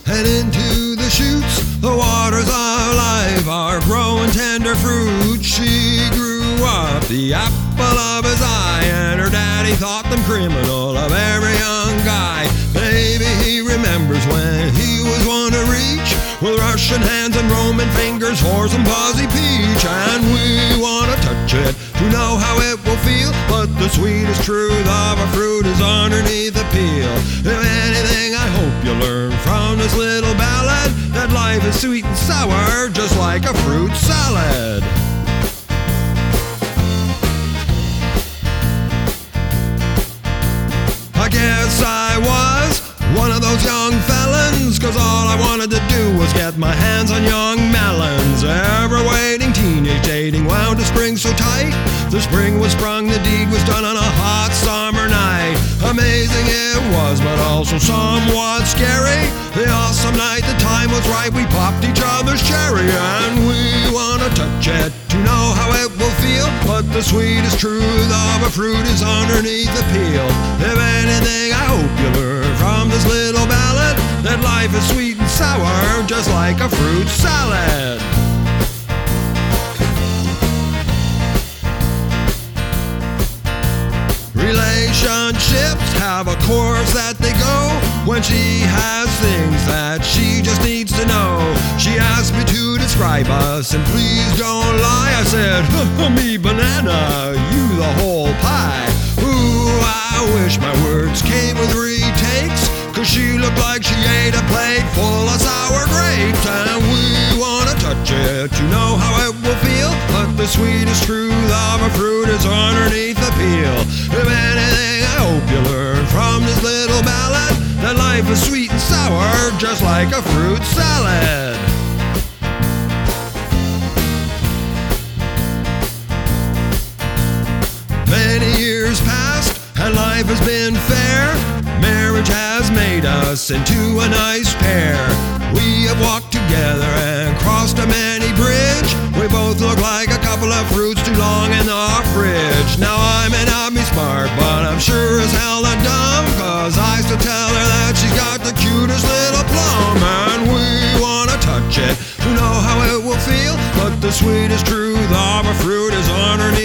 and into the shoots. The waters of life are growing tender fruit. She grew up the apple of his eye, and her daddy thought them criminal, a very young guy. Maybe he remembers when he was one to reach with Russian hands and Roman fingers for some fuzzy peach. And we want to touch it to know how it will feel, but the sweetest truth of a fruit is underneath the peel. If anything, I hope you learn from this little ballad that life is sweet and sour, just like a fruit salad. I guess I was one of those young felons, 'cause all I wanted to do was get my hands on young melons. Ever waiting teenage dating wound to spring so tight. The spring was sprung, the deed was done on a hot summer night. Amazing it was, but also somewhat scary. The awesome night, the time was right, we popped each other's cherry. And we wanna touch it to know how it will feel, but the sweetest truth of a fruit is underneath the peel. If anything, I hope you learn from this little ballad that life is sweet and sour, just like a fruit salad. Relationships have a course that they go when she has things that she just needs to know. She asked me to describe us, and please don't lie. I said, me banana, you the whole pie. Ooh, I wish my words came with retakes, 'cause she looked like she ate a plate full of sour grapes. And we wanna touch it to know how it will feel, but the sweetest truth of a fruit is underneath the peel. If anything, I hope you learn from this little ballad that life is sweet and sour, just like a fruit salad. Many years passed, and life has been fair. Marriage has made us into a nice pair. We have walked together and crossed a many bridge. We both look like a couple of fruits too long in our fridge. Now I may not be smart, but I'm sure as hell not dumb, 'cause I still tell her that she's got the cutest little plum. And we wanna touch it to know how it will feel, but the sweetest truth of a fruit is underneath